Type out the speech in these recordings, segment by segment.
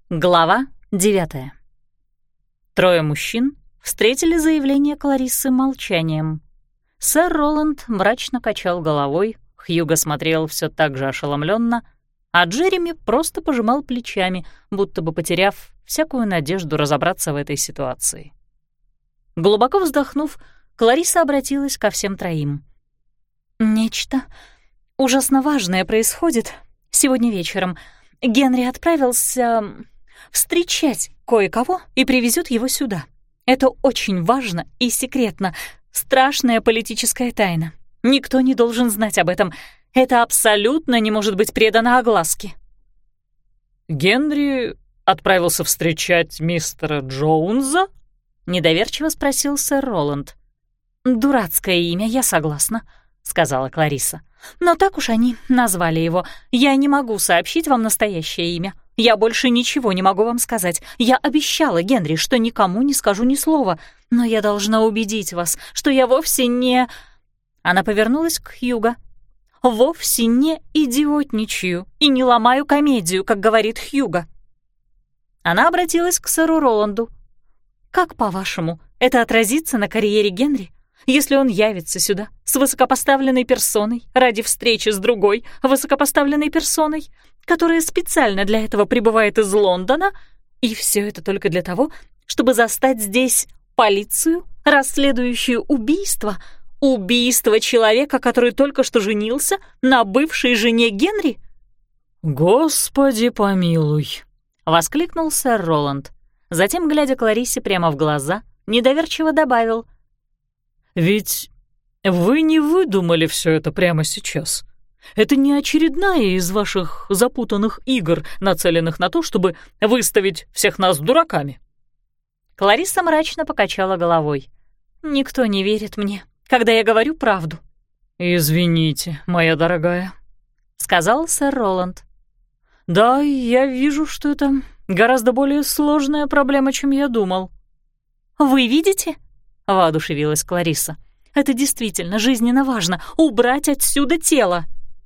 Глава 9. Трое мужчин встретили заявление Клариссы молчанием. Сэр Роланд мрачно качал головой, Хьюго смотрел все так же ошеломленно, а Джереми просто пожимал плечами, будто бы потеряв всякую надежду разобраться в этой ситуации. Глубоко вздохнув, Кларисса обратилась ко всем троим. «Нечто ужасно важное происходит сегодня вечером. Генри отправился встречать кое-кого и привезет его сюда. Это очень важно и секретно. Страшная политическая тайна. Никто не должен знать об этом. Это абсолютно не может быть предано огласке». «Генри отправился встречать мистера Джоунса?» — недоверчиво спросил сэр Роланд. «Дурацкое имя, я согласна», — сказала Кларисса. «Но так уж они назвали его. Я не могу сообщить вам настоящее имя. Я больше ничего не могу вам сказать. Я обещала Генри, что никому не скажу ни слова, но я должна убедить вас, что я вовсе не...» Она повернулась к Хьюго. «Вовсе не идиотничаю и не ломаю комедию, как говорит Хьюго». Она обратилась к сэру Роланду. «Как, по-вашему, это отразится на карьере Генри, если он явится сюда с высокопоставленной персоной ради встречи с другой высокопоставленной персоной, которая специально для этого прибывает из Лондона, и все это только для того, чтобы застать здесь полицию, расследующую убийство человека, который только что женился на бывшей жене Генри?» «Господи помилуй!» — воскликнул сэр Роланд. Затем, глядя Клариссе прямо в глаза, недоверчиво добавил: «Ведь вы не выдумали все это прямо сейчас. Это не очередная из ваших запутанных игр, нацеленных на то, чтобы выставить всех нас дураками». Кларисса мрачно покачала головой. «Никто не верит мне, когда я говорю правду». «Извините, моя дорогая», — сказал сэр Роланд. «Да, я вижу, что это гораздо более сложная проблема, чем я думал». «Вы видите?» — воодушевилась Кларисса. «Это действительно жизненно важно — убрать отсюда тело».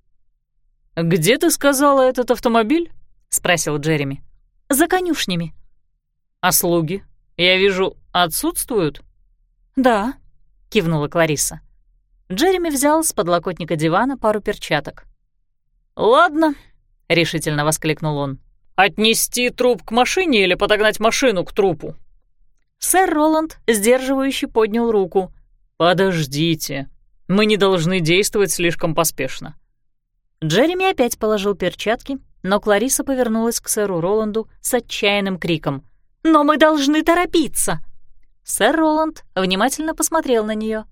«Где ты сказала этот автомобиль?» — спросил Джереми. «За конюшнями». «А слуги, я вижу, отсутствуют?» «Да», — кивнула Кларисса. Джереми взял с подлокотника дивана пару перчаток. «Ладно», — решительно воскликнул он. «Отнести труп к машине или подогнать машину к трупу?» Сэр Роланд сдерживающе поднял руку. «Подождите, мы не должны действовать слишком поспешно». Джереми опять положил перчатки, но Кларисса повернулась к сэру Роланду с отчаянным криком. «Но мы должны торопиться!» Сэр Роланд внимательно посмотрел на нее.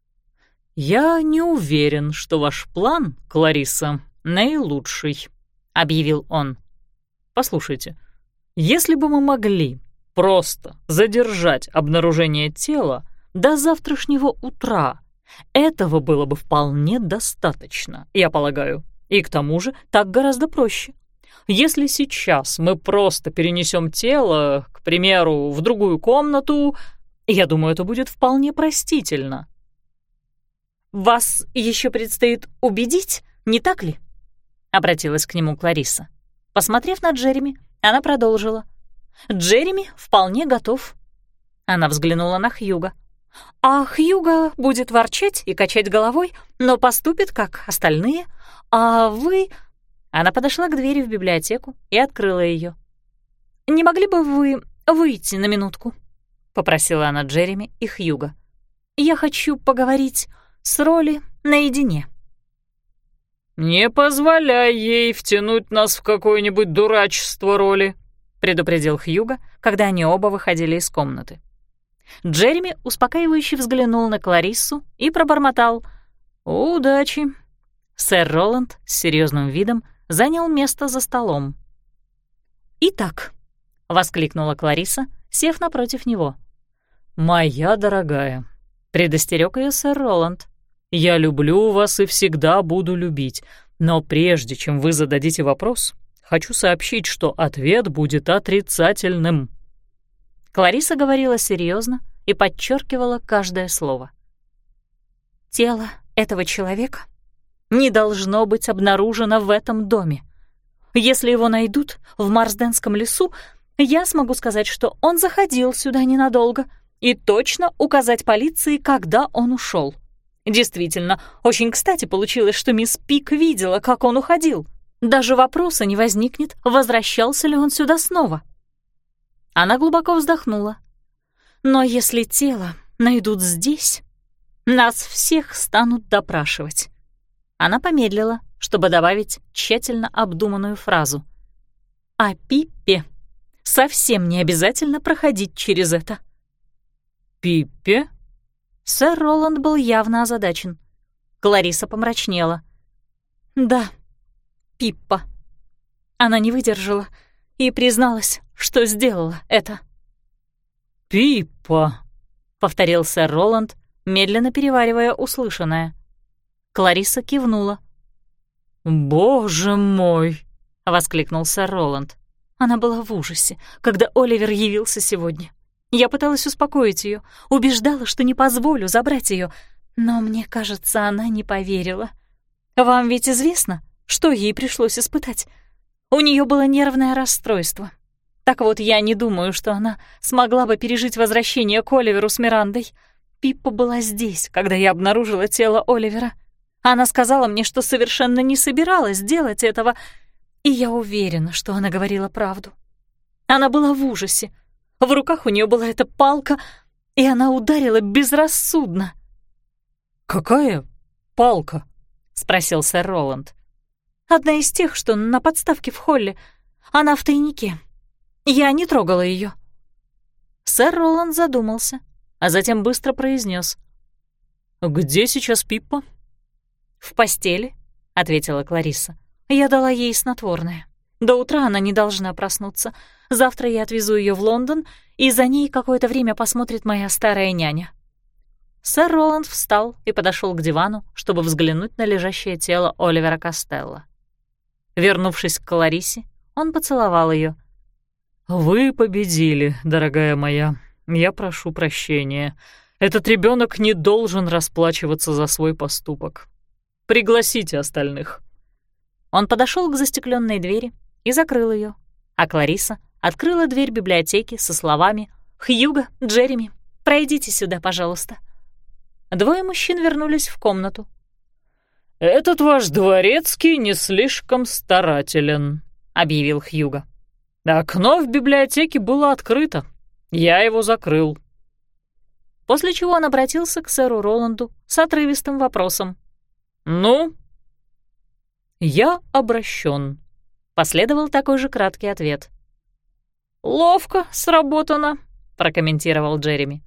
«Я не уверен, что ваш план, Кларисса, наилучший», — объявил он. «Послушайте, если бы мы могли просто задержать обнаружение тела до завтрашнего утра, этого было бы вполне достаточно, я полагаю. И к тому же так гораздо проще. Если сейчас мы просто перенесем тело, к примеру, в другую комнату, я думаю, это будет вполне простительно». «Вас еще предстоит убедить, не так ли?» — обратилась к нему Кларисса. Посмотрев на Джереми, она продолжила. «Джереми вполне готов». Она взглянула на Хьюго. «А Хьюго будет ворчать и качать головой, но поступит, как остальные. А вы...» Она подошла к двери в библиотеку и открыла ее. «Не могли бы вы выйти на минутку?» — попросила она Джереми и Хьюго. «Я хочу поговорить с Роли наедине». «Не позволяй ей втянуть нас в какое-нибудь дурачество, Роли», — предупредил Хьюго, когда они оба выходили из комнаты. Джереми успокаивающе взглянул на Клариссу и пробормотал: «Удачи». Сэр Роланд с серьезным видом занял место за столом. «Итак», — воскликнула Кларисса, сев напротив него. «Моя дорогая», — предостерег ее сэр Роланд, «я люблю вас и всегда буду любить, но прежде чем вы зададите вопрос, хочу сообщить, что ответ будет отрицательным». Кларисса говорила серьезно и подчеркивала каждое слово. «Тело этого человека не должно быть обнаружено в этом доме. Если его найдут в Марсденском лесу, я смогу сказать, что он заходил сюда ненадолго, и точно указать полиции, когда он ушел. Действительно, очень кстати получилось, что мисс Пик видела, как он уходил. Даже вопроса не возникнет, возвращался ли он сюда снова. Она глубоко вздохнула. Но если тело найдут здесь, нас всех станут допрашивать. Она помедлила, чтобы добавить тщательно обдуманную фразу. А Пиппе совсем не обязательно проходить через это. «Пиппе?» Сэр Роланд был явно озадачен. Клариса помрачнела. «Да, Пиппа. Она не выдержала и призналась, что сделала это». «Пиппа», — повторил сэр Роланд, медленно переваривая услышанное. Клариса кивнула. «Боже мой!» — воскликнул сэр Роланд. Она была в ужасе, когда Оливер явился сегодня. Я пыталась успокоить ее, убеждала, что не позволю забрать ее, но мне кажется, она не поверила. Вам ведь известно, что ей пришлось испытать? У нее было нервное расстройство. Так вот, я не думаю, что она смогла бы пережить возвращение к Оливеру с Мирандой. Пиппа была здесь, когда я обнаружила тело Оливера. Она сказала мне, что совершенно не собиралась делать этого, и я уверена, что она говорила правду. Она была в ужасе. В руках у нее была эта палка, и она ударила безрассудно. «Какая палка?» — спросил сэр Роланд. «Одна из тех, что на подставке в холле. Она в тайнике. Я не трогала ее». Сэр Роланд задумался, а затем быстро произнес: «Где сейчас Пиппа?» «В постели», — ответила Клариса. «Я дала ей снотворное. До утра она не должна проснуться. Завтра я отвезу ее в Лондон, и за ней какое-то время посмотрит моя старая няня». Сэр Роланд встал и подошел к дивану, чтобы взглянуть на лежащее тело Оливера Костелло. Вернувшись к Кларисе, он поцеловал ее. «Вы победили, дорогая моя. Я прошу прощения. Этот ребенок не должен расплачиваться за свой поступок. Пригласите остальных». Он подошел к застекленной двери и закрыл ее, а Клариса открыла дверь библиотеки со словами: «Хьюго, Джереми, пройдите сюда, пожалуйста». Двое мужчин вернулись в комнату. «Этот ваш дворецкий не слишком старателен», — объявил Хьюго. «Окно в библиотеке было открыто. Я его закрыл». После чего он обратился к сэру Роланду с отрывистым вопросом. «Ну?» «Я обращен», — последовал такой же краткий ответ. «Ловко сработано», — прокомментировал Джереми.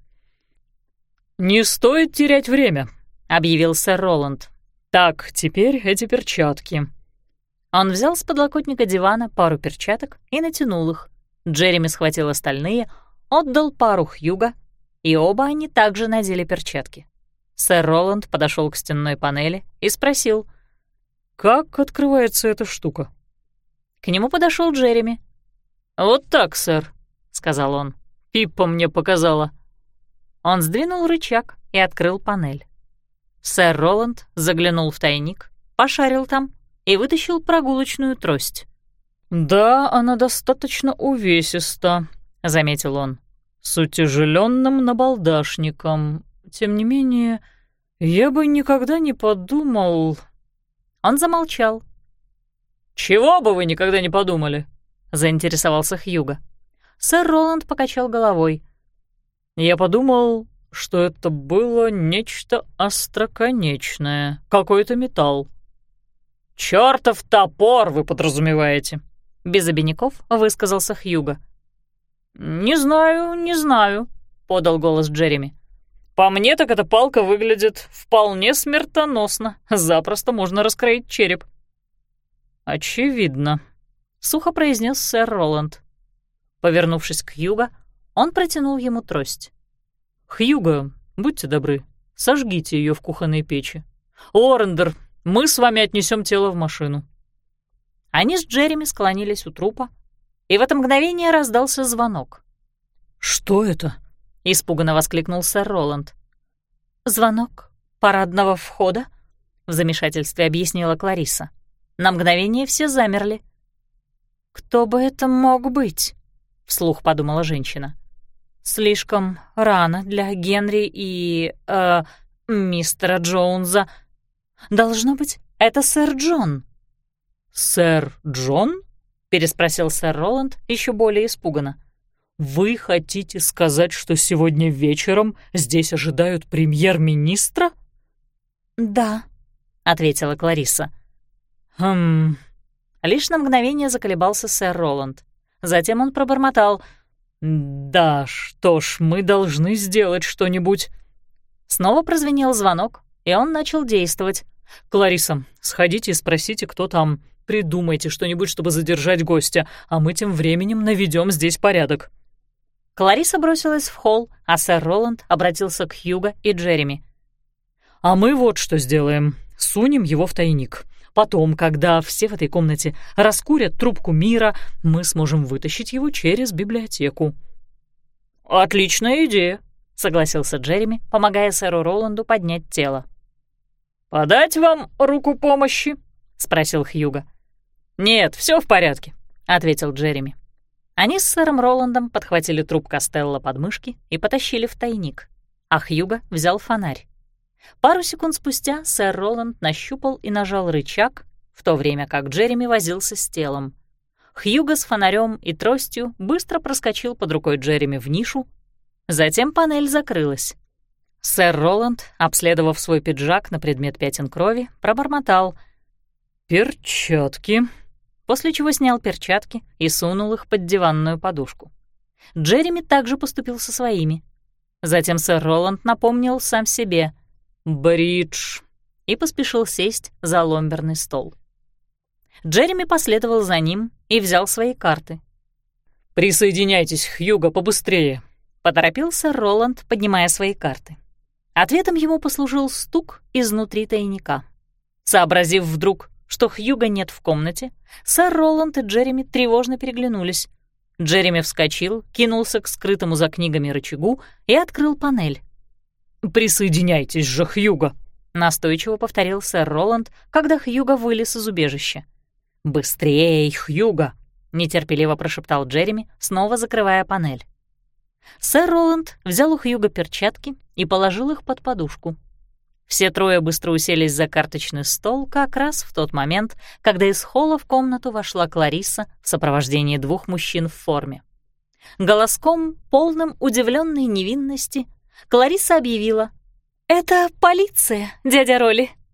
«Не стоит терять время», — объявил сэр Роланд. «Так, теперь эти перчатки». Он взял с подлокотника дивана пару перчаток и натянул их. Джереми схватил остальные, отдал пару Хьюго, и оба они также надели перчатки. Сэр Роланд подошел к стенной панели и спросил: «Как открывается эта штука?» К нему подошел Джереми. «Вот так, сэр», — сказал он. «Пиппа мне показала». Он сдвинул рычаг и открыл панель. Сэр Роланд заглянул в тайник, пошарил там и вытащил прогулочную трость. «Да, она достаточно увесиста», — заметил он, «с утяжелённым набалдашником. Тем не менее, я бы никогда не подумал...» Он замолчал. «Чего бы вы никогда не подумали?» — заинтересовался Хьюго. Сэр Роланд покачал головой. «Я подумал, что это было нечто остроконечное, какой-то металл». «Чёртов топор, вы подразумеваете?» — без обиняков высказался Хьюго. «Не знаю», — подал голос Джереми. «По мне так эта палка выглядит вполне смертоносно. Запросто можно раскроить череп». «Очевидно», — сухо произнес сэр Роланд. Повернувшись к Хьюго, он протянул ему трость. «Хьюго, будьте добры, сожгите ее в кухонной печи. Орендер, мы с вами отнесем тело в машину». Они с Джереми склонились у трупа, и в это мгновение раздался звонок. «Что это?» — испуганно воскликнул сэр Роланд. «Звонок парадного входа», — в замешательстве объяснила Клариса. На мгновение все замерли. «Кто бы это мог быть?» — спросила Клариса. «Кто бы это мог быть?» — спросил сэр Роланд. «Кто бы это мог быть?» — повторил сэр Роланд. «Кто бы это мог быть?» — вслух подумала женщина. «Слишком рано для Генри и... мистера Джонса. Должно быть, это сэр Джон». «Сэр Джон?» — переспросил сэр Роланд еще более испуганно. «Вы хотите сказать, что сегодня вечером здесь ожидают премьер-министра?» «Да», — ответила Кларисса. Лишь на мгновение заколебался сэр Роланд. Затем он пробормотал: «Да, что ж, мы должны сделать что-нибудь». Снова прозвенел звонок, и он начал действовать. «Кларисса, сходите и спросите, кто там. Придумайте что-нибудь, чтобы задержать гостя, а мы тем временем наведем здесь порядок». Кларисса бросилась в холл, а сэр Роланд обратился к Хьюго и Джереми. «А мы вот что сделаем. Сунем его в тайник. Потом, когда все в этой комнате раскурят трубку мира, мы сможем вытащить его через библиотеку». «Отличная идея», — согласился Джереми, помогая сэру Роланду поднять тело. «Подать вам руку помощи?» — спросил Хьюго. «Нет, все в порядке», — ответил Джереми. Они с сэром Роландом подхватили труп Костелло под мышки и потащили в тайник, а Хьюго взял фонарь. Пару секунд спустя сэр Роланд нащупал и нажал рычаг, в то время как Джереми возился с телом. Хьюго с фонарем и тростью быстро проскочил под рукой Джереми в нишу, затем панель закрылась. Сэр Роланд, обследовав свой пиджак на предмет пятен крови, пробормотал: «Перчатки», после чего снял перчатки и сунул их под диванную подушку. Джереми также поступил со своими. Затем сэр Роланд напомнил сам себе «Бридж» и поспешил сесть за ломберный стол. Джереми последовал за ним и взял свои карты. «Присоединяйтесь, Хьюго, побыстрее», — поторопил сэр Роланд, поднимая свои карты. Ответом ему послужил стук изнутри тайника. Сообразив вдруг, что Хьюго нет в комнате, сэр Роланд и Джереми тревожно переглянулись. Джереми вскочил, кинулся к скрытому за книгами рычагу и открыл панель. «Присоединяйтесь же, Хьюго», — настойчиво повторил сэр Роланд, когда Хьюго вылез из убежища. «Быстрей, Хьюго», — нетерпеливо прошептал Джереми, снова закрывая панель. Сэр Роланд взял у Хьюго перчатки и положил их под подушку. Все трое быстро уселись за карточный стол как раз в тот момент, когда из холла в комнату вошла Кларисса в сопровождении двух мужчин в форме. Голоском, полным удивленной невинности, Кларисса объявила: «Это полиция, дядя Роли».